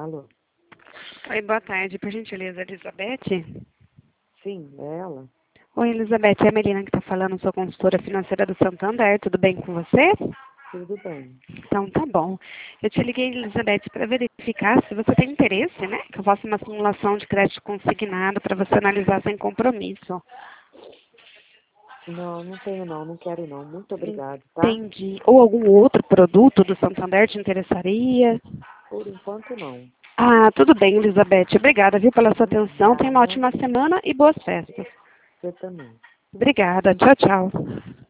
Alô? Oi, boa tarde. Por gentileza, Elizabeth? Sim, é ela? Oi, Elizabeth. É a Melina que está falando, sou consultora financeira do Santander. Tudo bem com você? Tudo bem. Então, tá bom. Eu te liguei, Elizabeth, para verificar se você tem interesse, né? Que eu faça uma simulação de crédito consignado para você analisar sem compromisso. Não, não tenho não, não quero não. Muito obrigado, tá? Entendi. Ou algum outro produto do Santander te interessaria? Por enquanto não. Ah, tudo bem, Elizabeth. Obrigada, viu, pela sua atenção. Tenha uma Nada. ótima semana e boas festas. Você também. Obrigada. Tchau, tchau.